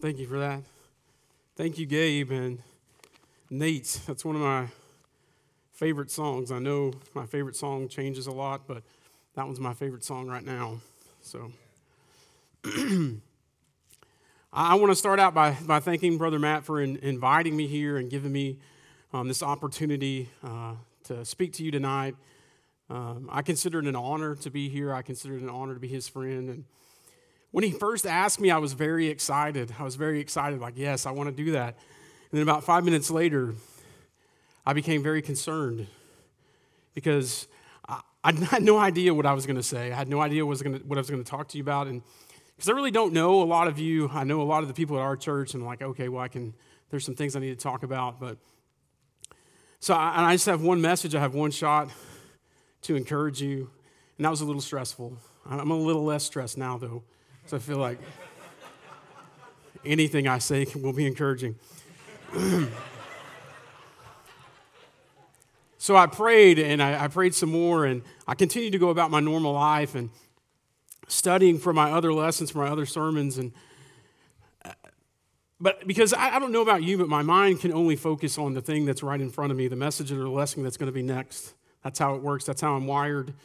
Thank you for that. Thank you, Gabe and Nate. That's one of my favorite songs. I know my favorite song changes a lot, but that one's my favorite song right now. So I want to start out by thanking Brother Matt for inviting me here and giving me this opportunity to speak to you tonight. I consider it an honor to be here. I consider it an honor to be his friend. And when he first asked me, I was very excited. Like, yes, I want to do that. And then about 5 minutes later, I became very concerned because I had no idea what I was going to say. I had no idea what I was going to talk to you about. And because I really don't know a lot of you. I know a lot of the people at our church, and I'm like, okay, well, there's some things I need to talk about. But so I just have one message. I have one shot to encourage you. And that was a little stressful. I'm a little less stressed now, though. So I feel like anything I say will be encouraging. So I prayed, and I prayed some more, and I continued to go about my normal life and studying for my other lessons, for my other sermons. But because I don't know about you, but my mind can only focus on the thing that's right in front of me, the message or the lesson that's going to be next. That's how it works. That's how I'm wired.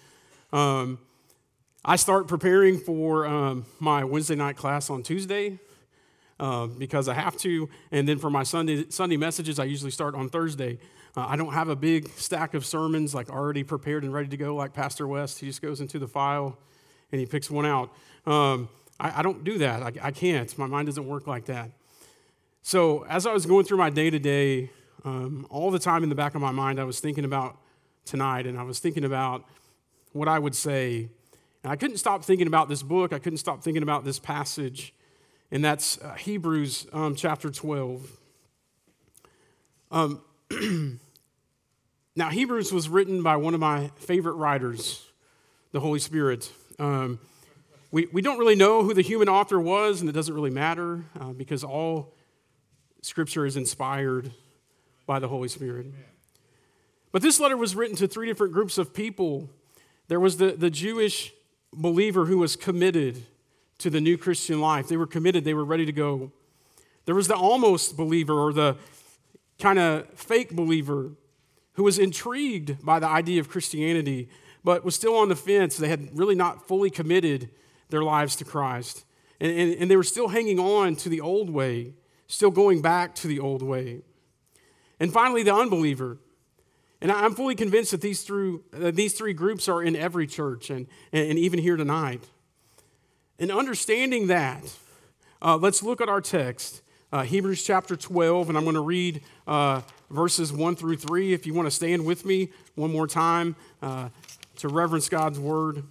I start preparing for my Wednesday night class on Tuesday because I have to, and then for my Sunday messages, I usually start on Thursday. I don't have a big stack of sermons like already prepared and ready to go like Pastor West. He just goes into the file and he picks one out. I don't do that. I can't. My mind doesn't work like that. So as I was going through my day-to-day, all the time in the back of my mind, I was thinking about tonight, and I was thinking about what I would say. And I couldn't stop thinking about this book. I couldn't stop thinking about this passage, and that's Hebrews chapter 12. Now, Hebrews was written by one of my favorite writers, the Holy Spirit. We don't really know who the human author was, and it doesn't really matter because all Scripture is inspired by the Holy Spirit. But this letter was written to three different groups of people. There was the Jewish believer who was committed to the new Christian life. They were committed. They were ready to go. There was the almost believer, or the kind of fake believer, who was intrigued by the idea of Christianity, but was still on the fence. They had really not fully committed their lives to Christ. And they were still hanging on to the old way, still going back to the old way. And finally, the unbeliever. And I'm fully convinced that these three groups are in every church and even here tonight. And understanding that, let's look at our text, Hebrews chapter 12, and I'm going to read verses 1 through 3. If you want to stand with me one more time to reverence God's word.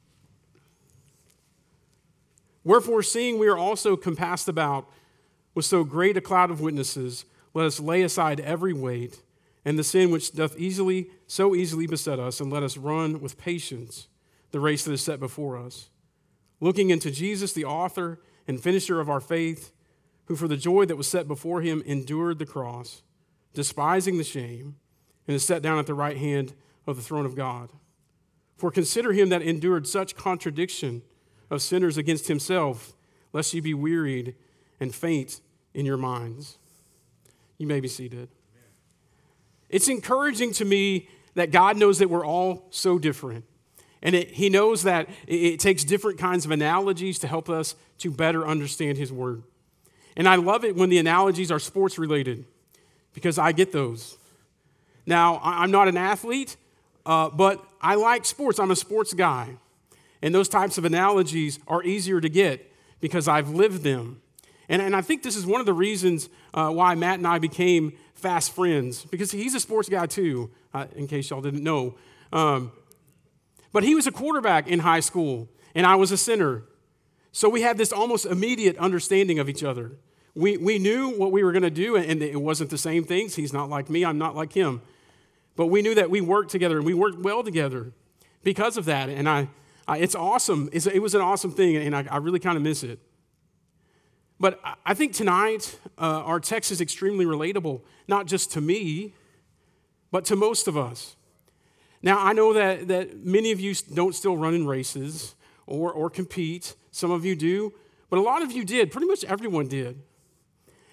Wherefore, seeing we are also compassed about with so great a cloud of witnesses, let us lay aside every weight and the sin which doth so easily beset us, and let us run with patience the race that is set before us, looking into Jesus, the author and finisher of our faith, who for the joy that was set before him endured the cross, despising the shame, and is set down at the right hand of the throne of God. For consider him that endured such contradiction of sinners against himself, lest ye be wearied and faint in your minds. You may be seated. It's encouraging to me that God knows that we're all so different. And he knows that it takes different kinds of analogies to help us to better understand his word. And I love it when the analogies are sports related because I get those. Now, I'm not an athlete, but I like sports. I'm a sports guy. And those types of analogies are easier to get because I've lived them. And I think this is one of the reasons why Matt and I became fast friends, because he's a sports guy too, in case y'all didn't know. But he was a quarterback in high school, and I was a center. So we had this almost immediate understanding of each other. We knew what we were going to do, and it wasn't the same things. He's not like me. I'm not like him. But we knew that we worked together, and we worked well together because of that. And it's awesome. It was an awesome thing, and I really kind of miss it. But I think tonight, our text is extremely relatable, not just to me, but to most of us. Now, I know that many of you don't still run in races or compete. Some of you do, but a lot of you did. Pretty much everyone did.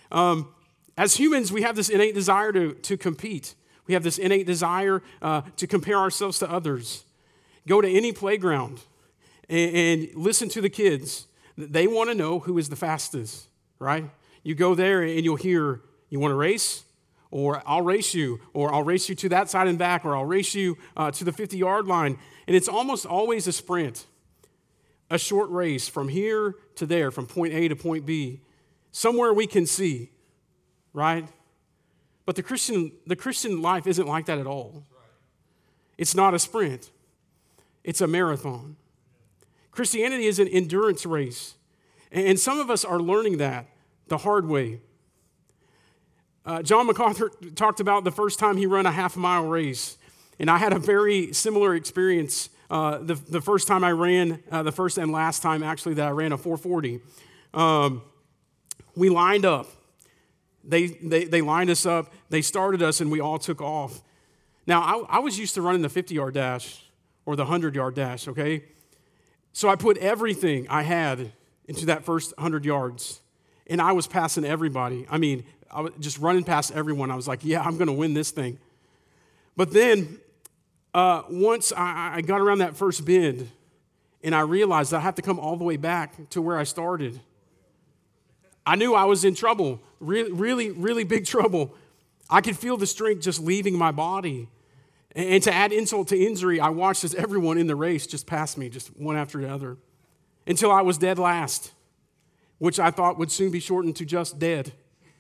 As humans, we have this innate desire to compete. We have this innate desire to compare ourselves to others. Go to any playground and listen to the kids. They want to know who is the fastest, right? You go there and you'll hear, you want to race? Or I'll race you, or I'll race you to that side and back, or I'll race you to the 50-yard line. And it's almost always a sprint, a short race from here to there, from point A to point B, somewhere we can see, right? But the Christian life isn't like that at all. It's not a sprint. It's a marathon. Christianity is an endurance race. And some of us are learning that the hard way. John MacArthur talked about the first time he ran a half-mile race. And I had a very similar experience the first time I ran, the first and last time actually that I ran a 440. We lined up. They lined us up. They started us, and we all took off. Now, I was used to running the 50-yard dash or the 100-yard dash, okay? So I put everything I had into that first 100 yards, and I was passing everybody. I mean, I was just running past everyone. I was like, yeah, I'm going to win this thing. But then once I got around that first bend, and I realized I have to come all the way back to where I started, I knew I was in trouble, really, really, really big trouble. I could feel the strength just leaving my body. And to add insult to injury, I watched as everyone in the race just passed me, just one after the other, until I was dead last, which I thought would soon be shortened to just dead.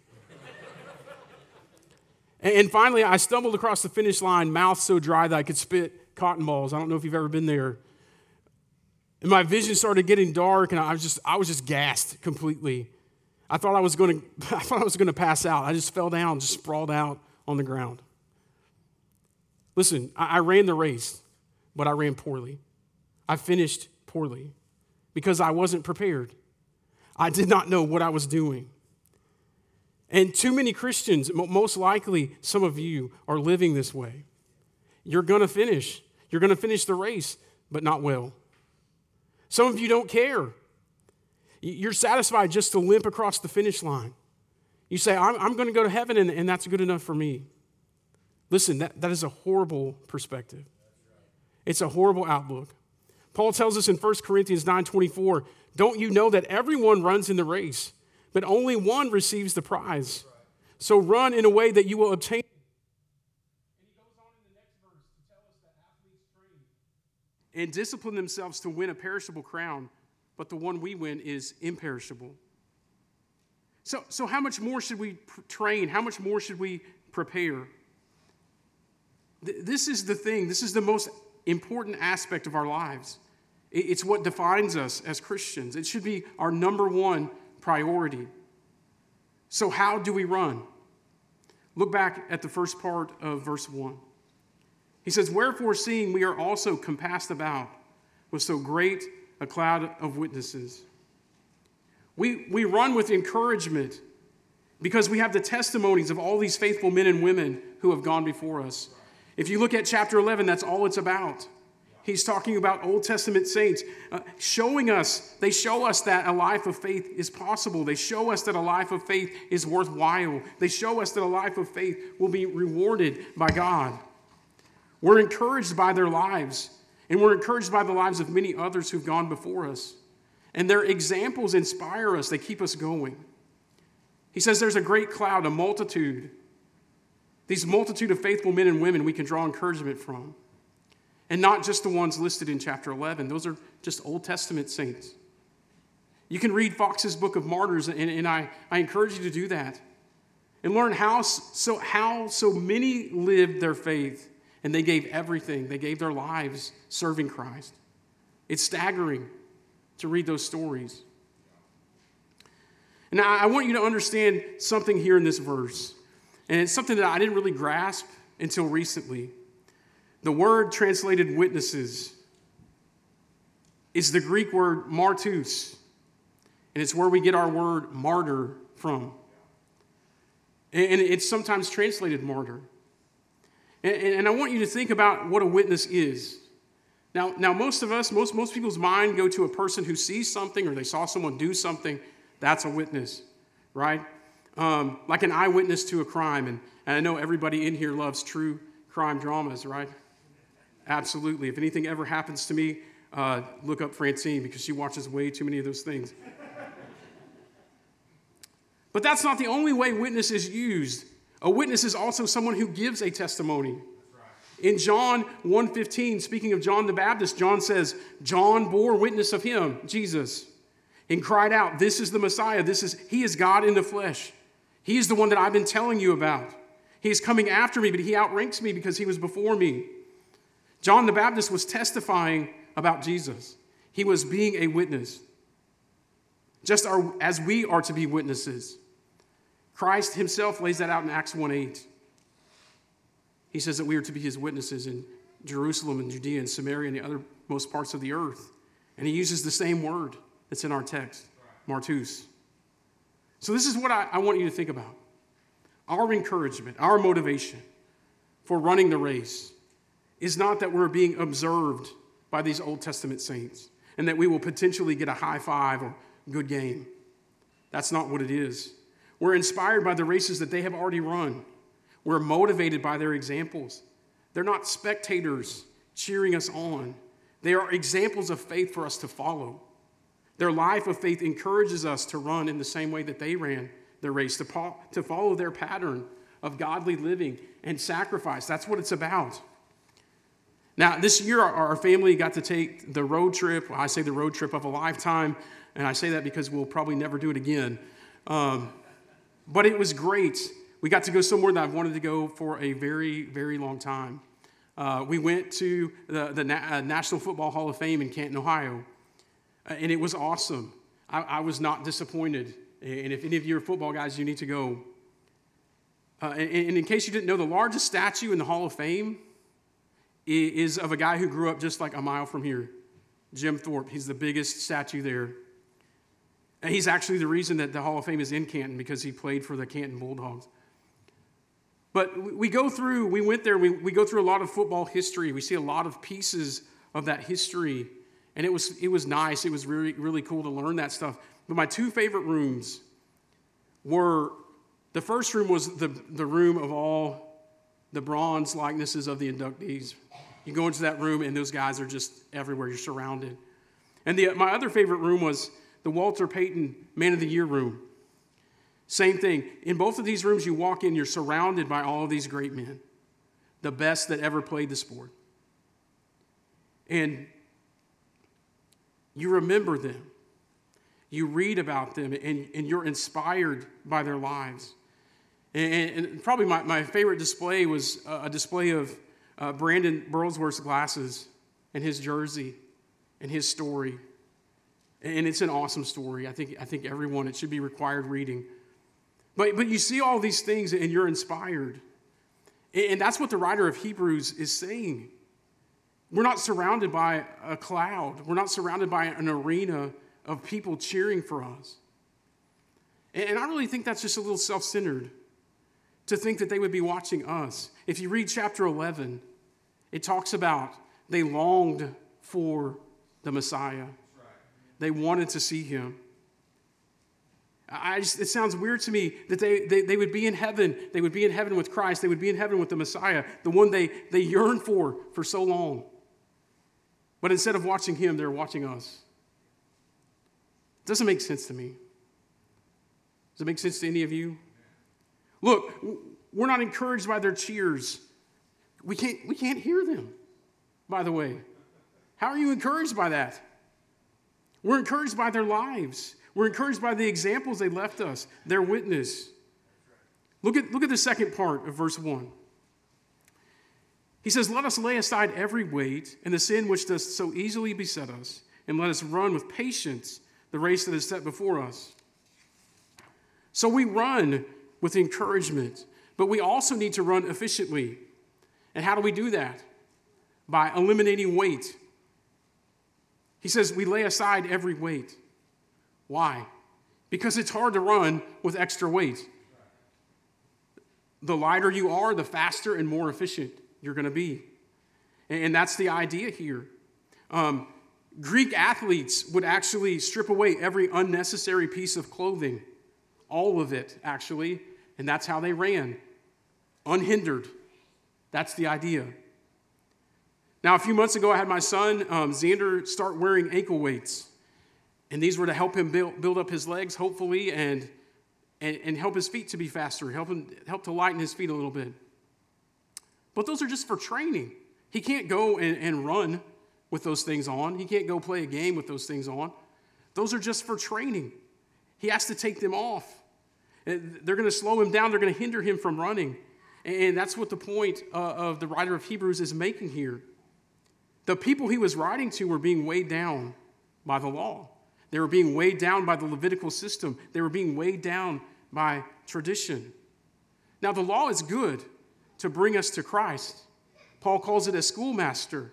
And finally, I stumbled across the finish line, mouth so dry that I could spit cotton balls. I don't know if you've ever been there. And my vision started getting dark, and I was just gassed completely. I thought I was going to pass out. I just fell down, just sprawled out on the ground. Listen, I ran the race, but I ran poorly. I finished poorly because I wasn't prepared. I did not know what I was doing. And too many Christians, most likely some of you, are living this way. You're going to finish. You're going to finish the race, but not well. Some of you don't care. You're satisfied just to limp across the finish line. You say, I'm going to go to heaven, and that's good enough for me. Listen, that is a horrible perspective. It's a horrible outlook. Paul tells us in 1 Corinthians 9:24, don't you know that everyone runs in the race, but only one receives the prize? So run in a way that you will obtain. And he goes on in the next verse to tell us that athletes train and discipline themselves to win a perishable crown, but the one we win is imperishable. So how much more should we train? How much more should we prepare? This is the thing. This is the most important aspect of our lives. It's what defines us as Christians. It should be our number one priority. So how do we run? Look back at the first part of verse 1. He says, wherefore, seeing we are also compassed about with so great a cloud of witnesses. We run with encouragement because we have the testimonies of all these faithful men and women who have gone before us. If you look at chapter 11, that's all it's about. He's talking about Old Testament saints, they show us that a life of faith is possible. They show us that a life of faith is worthwhile. They show us that a life of faith will be rewarded by God. We're encouraged by their lives, and we're encouraged by the lives of many others who've gone before us. And their examples inspire us. They keep us going. He says there's a great cloud, a multitude. These multitude of faithful men and women we can draw encouragement from. And not just the ones listed in chapter 11. Those are just Old Testament saints. You can read Fox's Book of Martyrs, and I encourage you to do that. And learn how so many lived their faith, and they gave everything. They gave their lives serving Christ. It's staggering to read those stories. And I want you to understand something here in this verse. And it's something that I didn't really grasp until recently. The word translated witnesses is the Greek word martus, and it's where we get our word martyr from. And it's sometimes translated martyr. And I want you to think about what a witness is. Now most of us, most people's mind go to a person who sees something or they saw someone do something. That's a witness, right? like an eyewitness to a crime. And I know everybody in here loves true crime dramas, right? Absolutely. If anything ever happens to me, look up Francine because she watches way too many of those things. But that's not the only way witness is used. A witness is also someone who gives a testimony. In John 1:15, speaking of John the Baptist, John says, John bore witness of him, Jesus, and cried out, this is the Messiah. He is God in the flesh. He is the one that I've been telling you about. He is coming after me, but he outranks me because he was before me. John the Baptist was testifying about Jesus. He was being a witness, just as we are to be witnesses. Christ himself lays that out in Acts 1:8. He says that we are to be his witnesses in Jerusalem and Judea and Samaria and the othermost parts of the earth. And he uses the same word that's in our text, martus. So this is what I want you to think about. Our encouragement, our motivation for running the race is not that we're being observed by these Old Testament saints and that we will potentially get a high five or good game. That's not what it is. We're inspired by the races that they have already run. We're motivated by their examples. They're not spectators cheering us on. They are examples of faith for us to follow. Their life of faith encourages us to run in the same way that they ran their race, to follow their pattern of godly living and sacrifice. That's what it's about. Now, this year, our family got to take the road trip. Well, I say the road trip of a lifetime, and I say that because we'll probably never do it again. But it was great. We got to go somewhere that I've wanted to go for a very, very long time. We went to the National Football Hall of Fame in Canton, Ohio, and it was awesome. I was not disappointed. And if any of you are football guys, you need to go. And in case you didn't know, the largest statue in the Hall of Fame is of a guy who grew up just like a mile from here, Jim Thorpe. He's the biggest statue there. And he's actually the reason that the Hall of Fame is in Canton, because he played for the Canton Bulldogs. But we went there, we go through a lot of football history. We see a lot of pieces of that history. And it was nice. It was really, really cool to learn that stuff. But my two favorite rooms were, the first room was the room of all the bronze likenesses of the inductees. You go into that room and those guys are just everywhere. You're surrounded. And my other favorite room was the Walter Payton Man of the Year room. Same thing. In both of these rooms you walk in, you're surrounded by all of these great men, the best that ever played the sport. And you remember them. You read about them, and you're inspired by their lives. And probably my favorite display was a display of Brandon Burlsworth's glasses and his jersey and his story. And it's an awesome story. I think everyone, it should be required reading. But you see all these things and you're inspired. And that's what the writer of Hebrews is saying. We're not surrounded by a cloud. We're not surrounded by an arena of people cheering for us. And I really think that's just a little self-centered to think that they would be watching us. If you read chapter 11, it talks about they longed for the Messiah. They wanted to see him. It sounds weird to me that they would be in heaven. They would be in heaven with Christ. They would be in heaven with the Messiah, the one they yearned for so long. But instead of watching him, they're watching us. It doesn't make sense to me. Does it make sense to any of you? Look, we're not encouraged by their cheers. We can't hear them, by the way. How are you encouraged by that? We're encouraged by their lives. We're encouraged by the examples they left us, their witness. Look at the second part of verse 1. He says, let us lay aside every weight and the sin which does so easily beset us, and let us run with patience the race that is set before us. So we run with encouragement, but we also need to run efficiently. And how do we do that? By eliminating weight. He says we lay aside every weight. Why? Because it's hard to run with extra weight. The lighter you are, the faster and more efficient you're going to be. And that's the idea here. Greek athletes would actually strip away every unnecessary piece of clothing all of it, actually, and that's how they ran, unhindered. That's the idea. Now, a few months ago, I had my son, Xander, start wearing ankle weights, and these were to help him build up his legs, hopefully, and help his feet to be faster, help to lighten his feet a little bit. But those are just for training. He can't go and run with those things on. He can't go play a game with those things on. Those are just for training. He has to take them off. They're going to slow him down. They're going to hinder him from running. And that's what the point of the writer of Hebrews is making here. The people he was writing to were being weighed down by the law. They were being weighed down by the Levitical system. They were being weighed down by tradition. Now, the law is good to bring us to Christ. Paul calls it a schoolmaster.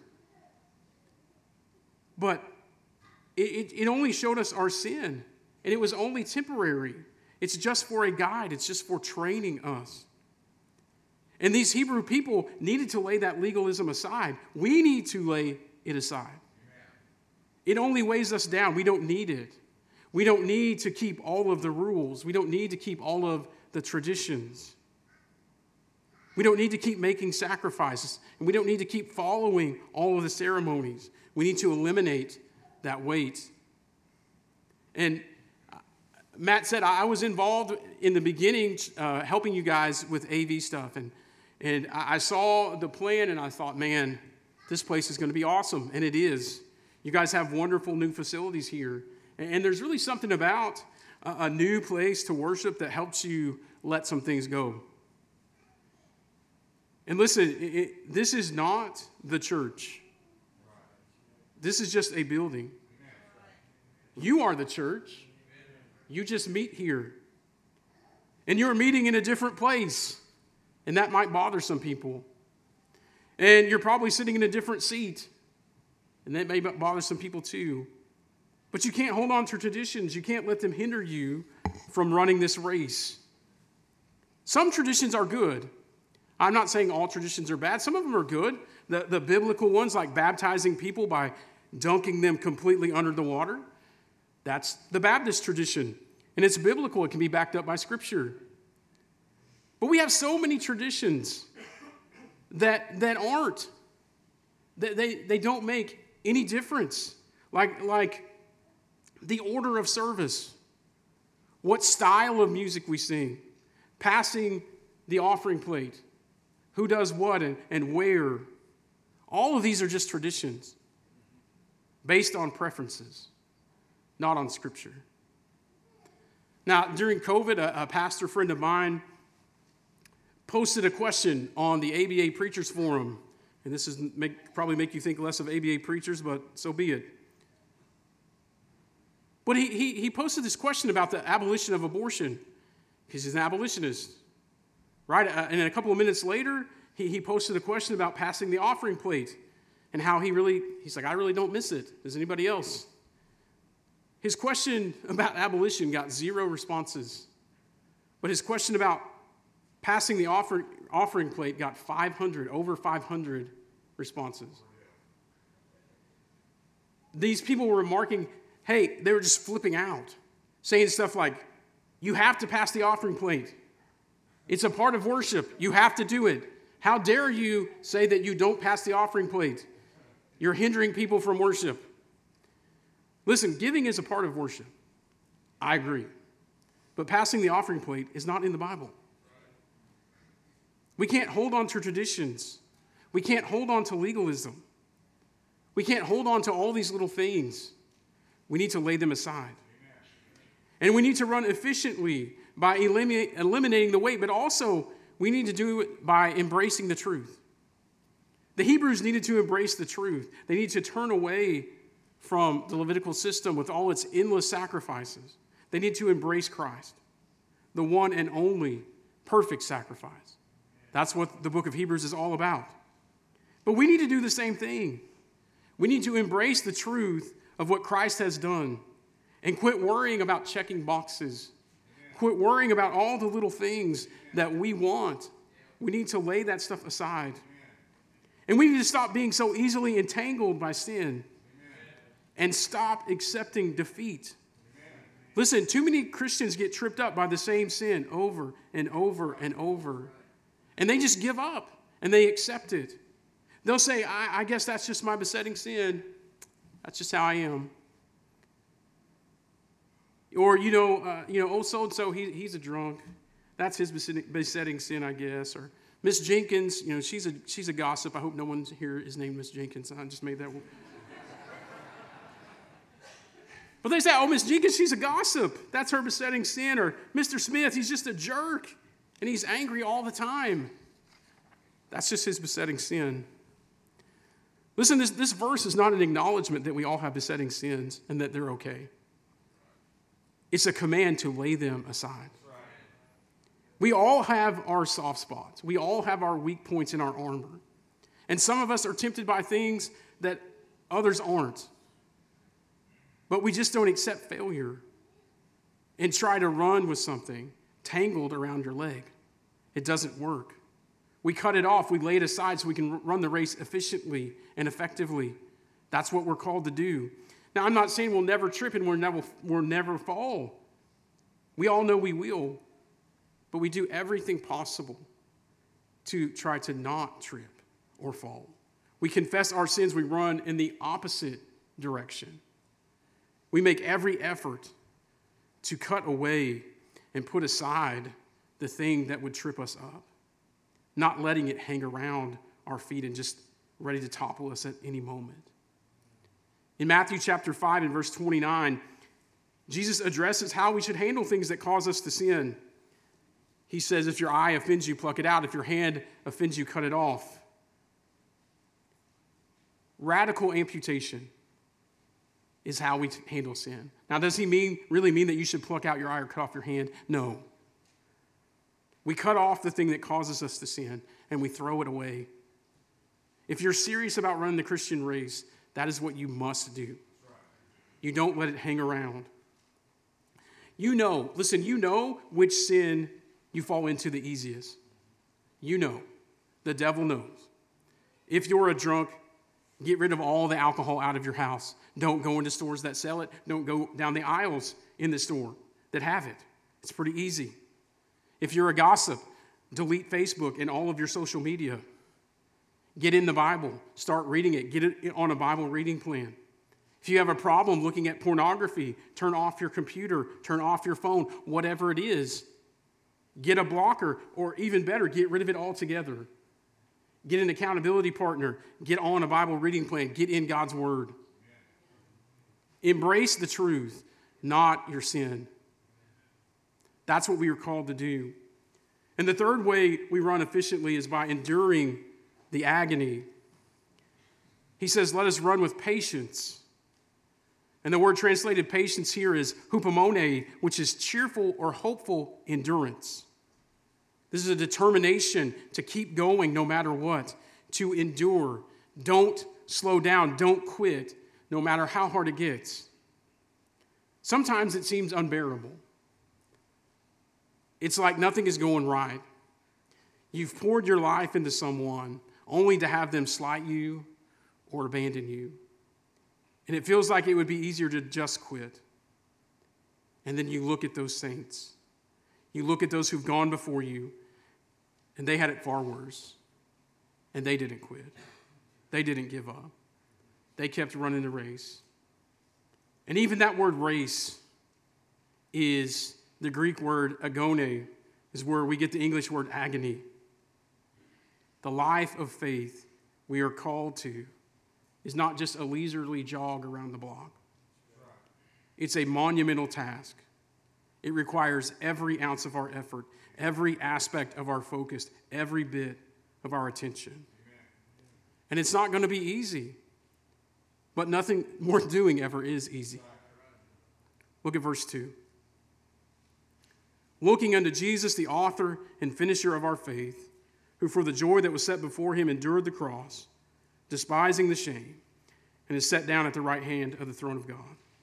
But it only showed us our sin, and it was only temporary. It's just for a guide. It's just for training us. And these Hebrew people needed to lay that legalism aside. We need to lay it aside. It only weighs us down. We don't need it. We don't need to keep all of the rules. We don't need to keep all of the traditions. We don't need to keep making sacrifices. And we don't need to keep following all of the ceremonies. We need to eliminate that weight. And Matt said, I was involved in the beginning helping you guys with AV stuff. And I saw the plan and I thought, man, this place is going to be awesome. And it is. You guys have wonderful new facilities here. And there's really something about a new place to worship that helps you let some things go. And listen, this is not the church. This is just a building. You are the church. You just meet here. And you're meeting in a different place. And that might bother some people. And you're probably sitting in a different seat. And that may bother some people too. But you can't hold on to traditions. You can't let them hinder you from running this race. Some traditions are good. I'm not saying all traditions are bad. Some of them are good. The biblical ones, like baptizing people by dunking them completely under the water, that's the Baptist tradition. And it's biblical. It can be backed up by Scripture. But we have so many traditions that aren't. They don't make any difference. Like the order of service, what style of music we sing, passing the offering plate, who does what and where. All of these are just traditions based on preferences, not on Scripture. Now, during COVID, a pastor friend of mine posted a question on the ABA Preachers Forum. And this is probably make you think less of ABA preachers, but so be it. But he posted this question about the abolition of abortion, because he's an abolitionist. Right? And then a couple of minutes later, he posted a question about passing the offering plate and how he's like, I really don't miss it. Does anybody else? His question about abolition got 0 responses. But his question about passing the offering plate got over 500 responses. These people were remarking, hey, they were just flipping out, saying stuff like, you have to pass the offering plate. It's a part of worship. You have to do it. How dare you say that you don't pass the offering plate? You're hindering people from worship. Listen, giving is a part of worship. I agree. But passing the offering plate is not in the Bible. We can't hold on to traditions. We can't hold on to legalism. We can't hold on to all these little things. We need to lay them aside. And we need to run efficiently by eliminating the weight, but also we need to do it by embracing the truth. The Hebrews needed to embrace the truth. They need to turn away from the Levitical system with all its endless sacrifices. They need to embrace Christ, the one and only perfect sacrifice. That's what the book of Hebrews is all about. But we need to do the same thing. We need to embrace the truth of what Christ has done and quit worrying about checking boxes. Quit worrying about all the little things that we want. We need to lay that stuff aside. And we need to stop being so easily entangled by sin and stop accepting defeat. Listen, too many Christians get tripped up by the same sin over and over and over. And they just give up and they accept it. They'll say, I guess that's just my besetting sin. That's just how I am. Or, old so-and-so, he's a drunk. That's his besetting sin, I guess. Or Miss Jenkins, she's a gossip. I hope no one here is named Miss Jenkins. I just made that one. But they say, oh, Miss Jenkins, she's a gossip. That's her besetting sin. Or Mr. Smith, he's just a jerk. And he's angry all the time. That's just his besetting sin. Listen, this verse is not an acknowledgement that we all have besetting sins and that they're okay. It's a command to lay them aside. We all have our soft spots. We all have our weak points in our armor. And some of us are tempted by things that others aren't. But we just don't accept failure and try to run with something tangled around your leg. It doesn't work. We cut it off. We lay it aside so we can run the race efficiently and effectively. That's what we're called to do. Now, I'm not saying we'll never trip and we'll never fall. We all know we will. But we do everything possible to try to not trip or fall. We confess our sins. We run in the opposite direction. We make every effort to cut away and put aside the thing that would trip us up, not letting it hang around our feet and just ready to topple us at any moment. In Matthew chapter 5 and verse 29, Jesus addresses how we should handle things that cause us to sin. He says, if your eye offends you, pluck it out. If your hand offends you, cut it off. Radical amputation is how we handle sin. Now, does he really mean that you should pluck out your eye or cut off your hand? No. We cut off the thing that causes us to sin, and we throw it away. If you're serious about running the Christian race, that is what you must do. You don't let it hang around. You know which sin you fall into the easiest. You know. The devil knows. If you're a drunk, get rid of all the alcohol out of your house. Don't go into stores that sell it. Don't go down the aisles in the store that have it. It's pretty easy. If you're a gossip, delete Facebook and all of your social media. Get in the Bible. Start reading it. Get it on a Bible reading plan. If you have a problem looking at pornography, turn off your computer, turn off your phone, whatever it is. Get a blocker, or even better, get rid of it altogether. Get an accountability partner. Get on a Bible reading plan. Get in God's Word. Embrace the truth, not your sin. That's what we are called to do. And the third way we run efficiently is by enduring the agony. He says, let us run with patience. And the word translated patience here is hupomone, which is cheerful or hopeful endurance. This is a determination to keep going no matter what, to endure. Don't slow down. Don't quit, no matter how hard it gets. Sometimes it seems unbearable. It's like nothing is going right. You've poured your life into someone only to have them slight you or abandon you. And it feels like it would be easier to just quit. And then you look at those saints. You look at those who've gone before you, and they had it far worse. And they didn't quit. They didn't give up. They kept running the race. And even that word race is the Greek word agone, is where we get the English word agony. The life of faith we are called to is not just a leisurely jog around the block. It's a monumental task. It requires every ounce of our effort, every aspect of our focus, every bit of our attention. And it's not going to be easy, but nothing worth doing ever is easy. Look at verse 2. Looking unto Jesus, the author and finisher of our faith, who for the joy that was set before him endured the cross, despising the shame, and is set down at the right hand of the throne of God.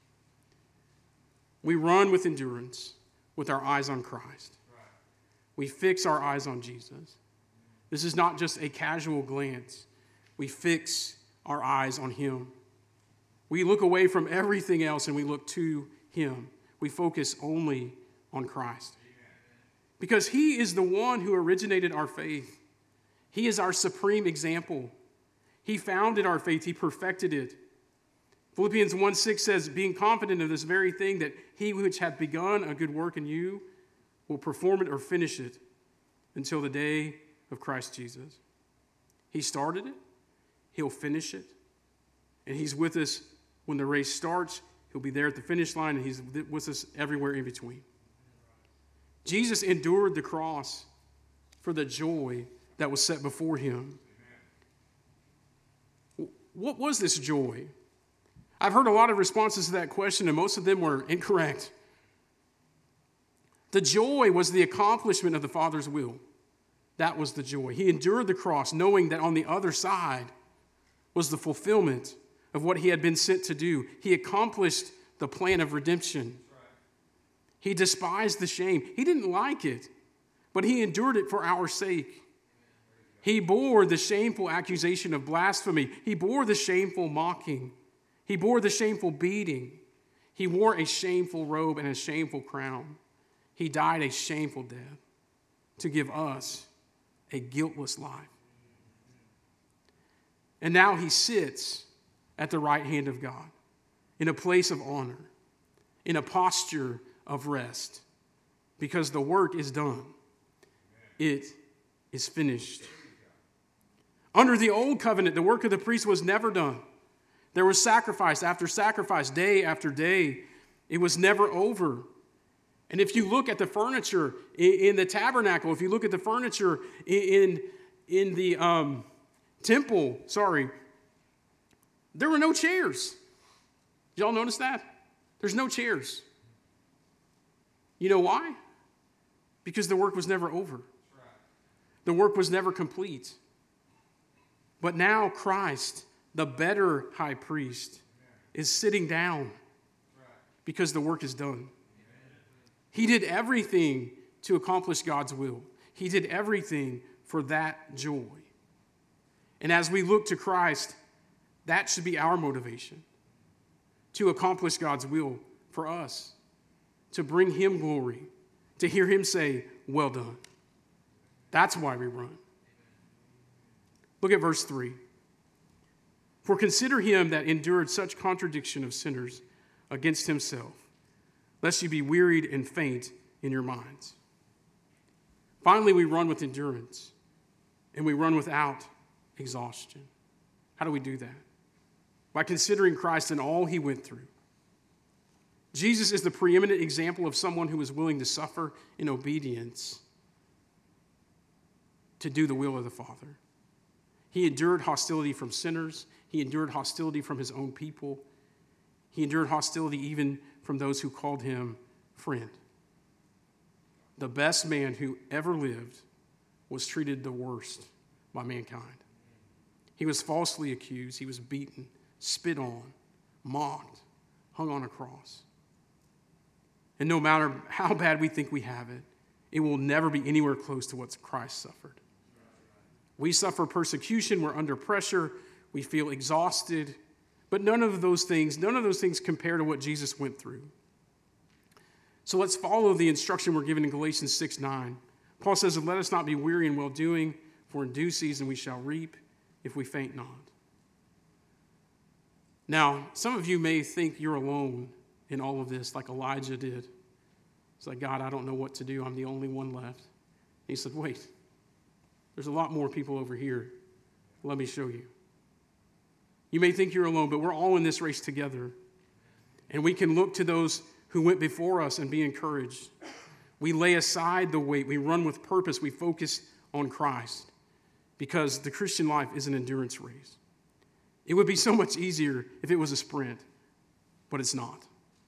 We run with endurance with our eyes on Christ. We fix our eyes on Jesus. This is not just a casual glance. We fix our eyes on him. We look away from everything else and we look to him. we focus only on Christ. Because he is the one who originated our faith. He is our supreme example. He founded our faith. He perfected it. Philippians 1:6 says, being confident of this very thing, that he which hath begun a good work in you will perform it or finish it until the day of Christ Jesus. He started it. He'll finish it. And he's with us when the race starts. He'll be there at the finish line, and he's with us everywhere in between. Jesus endured the cross for the joy that was set before him. What was this joy? I've heard a lot of responses to that question, and most of them were incorrect. The joy was the accomplishment of the Father's will. That was the joy. He endured the cross, knowing that on the other side was the fulfillment of what he had been sent to do. He accomplished the plan of redemption. He despised the shame. He didn't like it, but he endured it for our sake. He bore the shameful accusation of blasphemy. He bore the shameful mocking. He bore the shameful beating. He wore a shameful robe and a shameful crown. He died a shameful death to give us a guiltless life. And now he sits at the right hand of God in a place of honor, in a posture of rest, because the work is done. It is finished. Under the old covenant, the work of the priest was never done. There was sacrifice after sacrifice, day after day. It was never over. And if you look at the furniture in the tabernacle, if you look at the furniture in the temple, there were no chairs. Did y'all notice that? There's no chairs. You know why? Because the work was never over. The work was never complete. But now Christ, the better high priest, is sitting down because the work is done. He did everything to accomplish God's will. He did everything for that joy. And as we look to Christ, that should be our motivation, to accomplish God's will for us, to bring him glory, to hear him say, well done. That's why we run. Look at verse 3. For consider him that endured such contradiction of sinners against himself, lest you be wearied and faint in your minds. Finally, we run with endurance, and we run without exhaustion. How do we do that? By considering Christ and all he went through. Jesus is the preeminent example of someone who was willing to suffer in obedience to do the will of the Father. He endured hostility from sinners. He endured hostility from his own people. He endured hostility even from those who called him friend. The best man who ever lived was treated the worst by mankind. He was falsely accused. He was beaten, spit on, mocked, hung on a cross. And no matter how bad we think we have it, it will never be anywhere close to what Christ suffered. We suffer persecution. We're under pressure. We feel exhausted. But none of those things compare to what Jesus went through. So let's follow the instruction we're given in Galatians 6:9. Paul says, let us not be weary in well-doing, for in due season we shall reap if we faint not. Now, some of you may think you're alone in all of this, like Elijah did. It's like, God, I don't know what to do. I'm the only one left. And he said, wait, there's a lot more people over here. Let me show you. You may think you're alone, but we're all in this race together. And we can look to those who went before us and be encouraged. We lay aside the weight. We run with purpose. We focus on Christ, because the Christian life is an endurance race. It would be so much easier if it was a sprint, but it's not.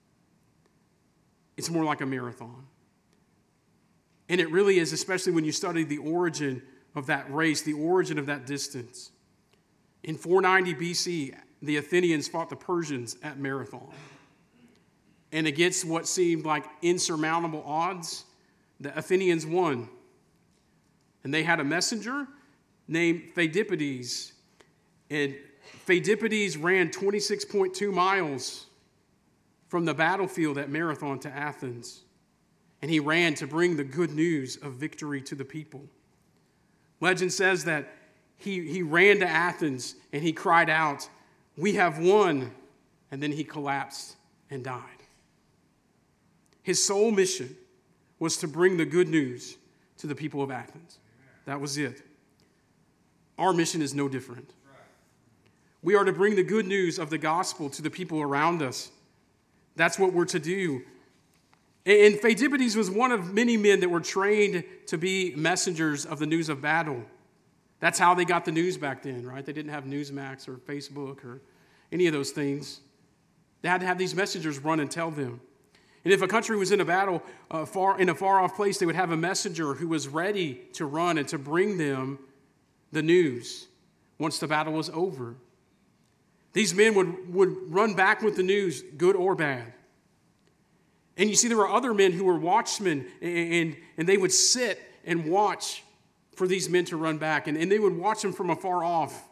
It's more like a marathon. And it really is, especially when you study the origin of that race, the origin of that distance. In 490 BC, the Athenians fought the Persians at Marathon. And against what seemed like insurmountable odds, the Athenians won. And they had a messenger named Pheidippides. And Pheidippides ran 26.2 miles from the battlefield at Marathon to Athens, and he ran to bring the good news of victory to the people. Legend says that he ran to Athens and he cried out, "We have won," and then he collapsed and died. His sole mission was to bring the good news to the people of Athens. That was it. Our mission is no different. We are to bring the good news of the gospel to the people around us. That's what we're to do. And Pheidippides was one of many men that were trained to be messengers of the news of battle. That's how they got the news back then, right? They didn't have Newsmax or Facebook or any of those things. They had to have these messengers run and tell them. And if a country was in a battle in a far-off place, they would have a messenger who was ready to run and to bring them the news once the battle was over. These men would run back with the news, good or bad. And you see, there were other men who were watchmen, and they would sit and watch for these men to run back. And they would watch them from afar off.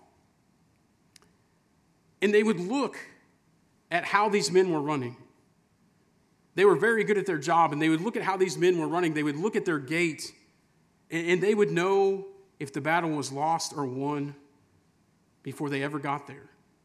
And they would look at how these men were running. They were very good at their job, and they would look at how these men were running. They would look at their gait, and they would know if the battle was lost or won before they ever got there.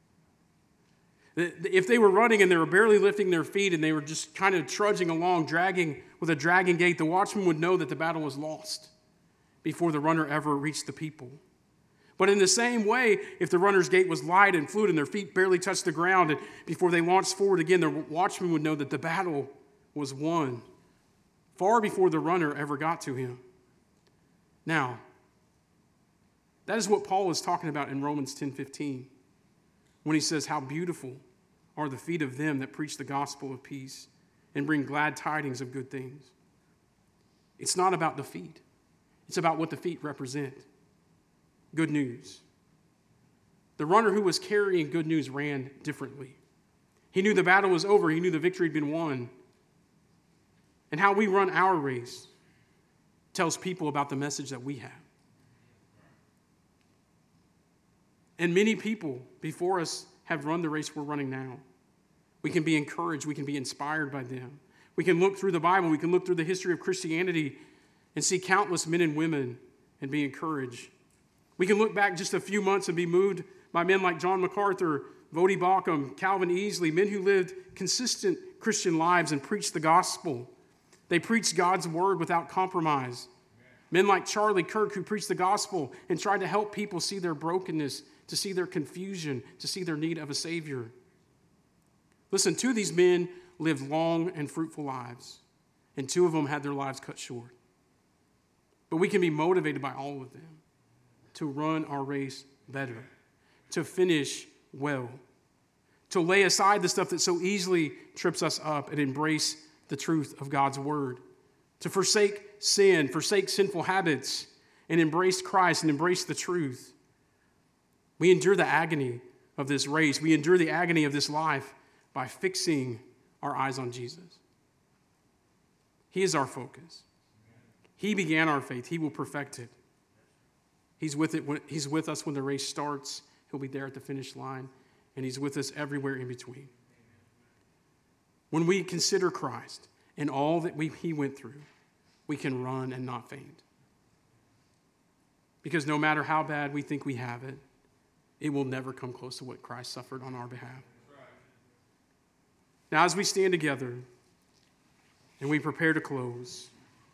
If they were running and they were barely lifting their feet and they were just kind of trudging along, dragging with a dragging gait, the watchman would know that the battle was lost before the runner ever reached the people. But in the same way, if the runner's gait was light and fluid and their feet barely touched the ground, and before they launched forward again, the watchman would know that the battle was won far before the runner ever got to him. Now, that is what Paul is talking about in Romans 10:15 when he says, "How beautiful are the feet of them that preach the gospel of peace and bring glad tidings of good things." It's not about the feet. It's about what the feet represent. Good news. The runner who was carrying good news ran differently. He knew the battle was over. He knew the victory had been won. And how we run our race tells people about the message that we have. And many people before us have run the race we're running now. We can be encouraged. We can be inspired by them. We can look through the Bible. We can look through the history of Christianity and see countless men and women and be encouraged. We can look back just a few months and be moved by men like John MacArthur, Voddie Baucham, Calvin Easley, men who lived consistent Christian lives and preached the gospel. They preached God's word without compromise. Men like Charlie Kirk, who preached the gospel and tried to help people see their brokenness, to see their confusion, to see their need of a Savior. Listen, two of these men lived long and fruitful lives, and two of them had their lives cut short. But we can be motivated by all of them to run our race better, to finish well, to lay aside the stuff that so easily trips us up and embrace the truth of God's word, to forsake sin, forsake sinful habits, and embrace Christ and embrace the truth. We endure the agony of this race. We endure the agony of this life by fixing our eyes on Jesus. He is our focus. He began our faith. He will perfect it. He's with us when the race starts. He'll be there at the finish line. And he's with us everywhere in between. When we consider Christ and all that he went through, we can run and not faint. Because no matter how bad we think we have it, it will never come close to what Christ suffered on our behalf. Now, as we stand together and we prepare to close,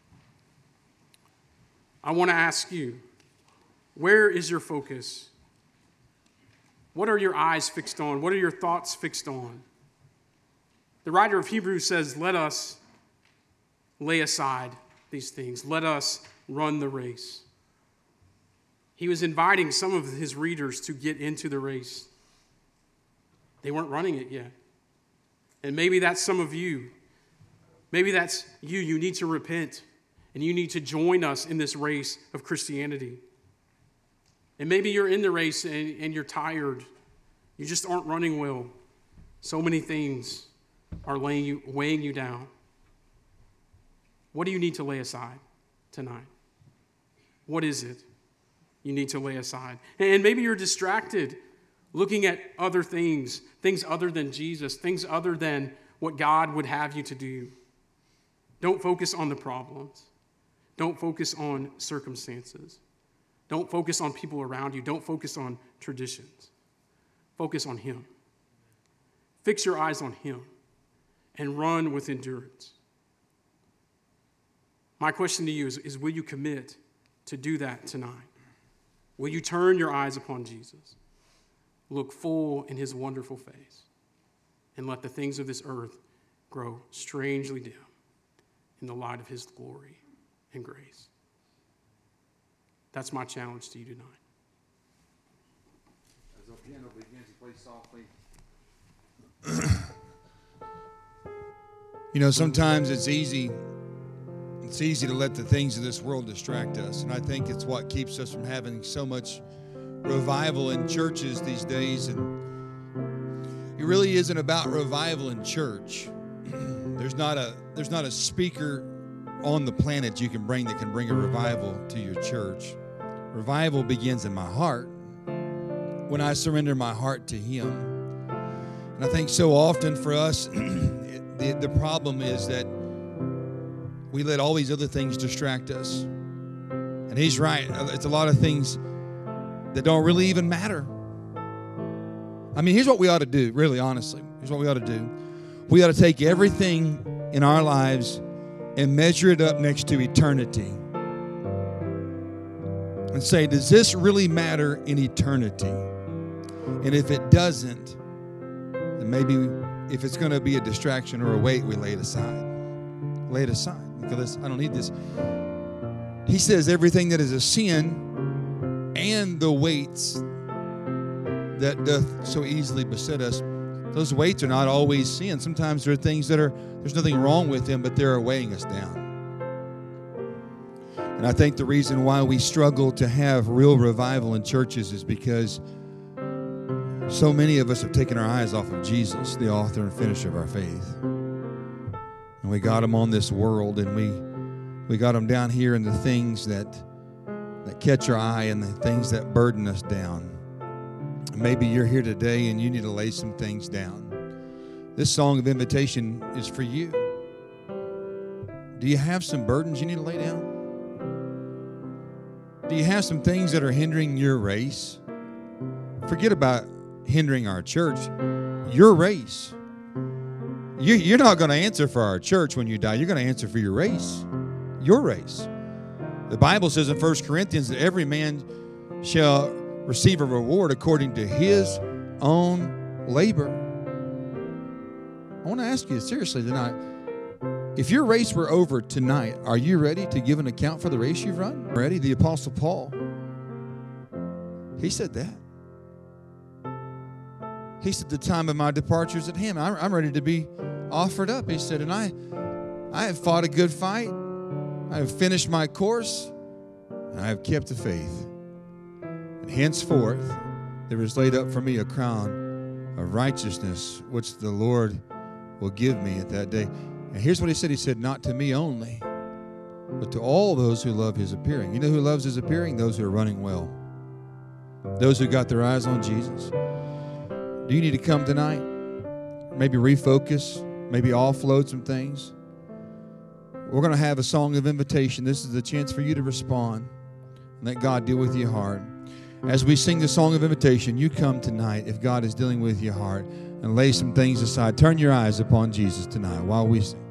I want to ask you, where is your focus? What are your eyes fixed on? What are your thoughts fixed on? The writer of Hebrews says, let us lay aside these things. Let us run the race. He was inviting some of his readers to get into the race. They weren't running it yet. And maybe that's some of you. Maybe that's you. You need to repent, and you need to join us in this race of Christianity. And maybe you're in the race and you're tired. You just aren't running well. So many things are weighing you down. What do you need to lay aside tonight? What is it you need to lay aside? And maybe you're distracted looking at other things other than Jesus, things other than what God would have you to do. Don't focus on the problems. Don't focus on circumstances. Don't focus on people around you. Don't focus on traditions. Focus on Him. Fix your eyes on Him and run with endurance. My question to you is will you commit to do that tonight? Will you turn your eyes upon Jesus, look full in His wonderful face, and let the things of this earth grow strangely dim in the light of His glory and grace? That's my challenge to you tonight. As the piano begins to play softly. You know, sometimes it's easy to let the things of this world distract us. And I think it's what keeps us from having so much revival in churches these days. And it really isn't about revival in church. There's not a speaker on the planet you can bring that can bring a revival to your church. Revival begins in my heart when I surrender my heart to Him. And I think so often for us, the problem is that we let all these other things distract us. And He's right. It's a lot of things that don't really even matter. I mean, here's what we ought to do, really, honestly. Here's what we ought to do. We ought to take everything in our lives and measure it up next to eternity. And say, does this really matter in eternity? And if it doesn't, then maybe if it's going to be a distraction or a weight, we lay it aside. Lay it aside. Because I don't need this. He says everything that is a sin and the weights that doth so easily beset us, those weights are not always sin. Sometimes there are things there's nothing wrong with them, but they're weighing us down. And I think the reason why we struggle to have real revival in churches is because so many of us have taken our eyes off of Jesus, the author and finisher of our faith. And we got Him on this world, and we got Him down here in the things that catch our eye and the things that burden us down. Maybe you're here today and you need to lay some things down. This song of invitation is for you. Do you have some burdens you need to lay down? Do you have some things that are hindering your race? Forget about hindering our church. Your race. You're not going to answer for our church when you die. You're going to answer for your race. Your race. The Bible says in 1 Corinthians that every man shall receive a reward according to his own labor. I want to ask you seriously tonight, if your race were over tonight, are you ready to give an account for the race you've run? Ready? The Apostle Paul, he said that. He said, the time of my departure is at hand. I'm ready to be offered up. He said, and I have fought a good fight. I have finished my course, and I have kept the faith. And henceforth, there is laid up for me a crown of righteousness, which the Lord will give me at that day. And here's what he said. He said, not to me only, but to all those who love His appearing. You know who loves His appearing? Those who are running well. Those who got their eyes on Jesus. Do you need to come tonight? Maybe refocus, maybe offload some things. We're going to have a song of invitation. This is the chance for you to respond and let God deal with your heart. As we sing the song of invitation, you come tonight if God is dealing with your heart and lay some things aside. Turn your eyes upon Jesus tonight while we sing.